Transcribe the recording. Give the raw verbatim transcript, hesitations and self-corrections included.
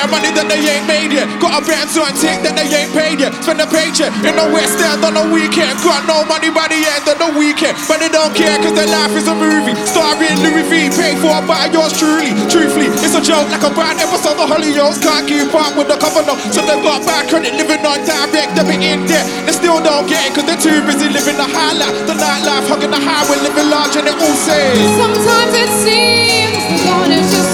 of money that they ain't made yet. Got a brand to take that they ain't paid yet. Spend a paycheck in the West End on the weekend. Got no money by the end of the weekend, but they don't care cause their life is a movie. Starring Louis V, paid for by yours truly. Truthfully, it's a joke like a bad episode of Hollyoaks. Can't keep up with the cover no. So they've got bad credit, living on direct debit in debt. They still don't get it cause they're too busy living the high life. The nightlife, hugging the highway, living large and it all says sometimes it seems the God is just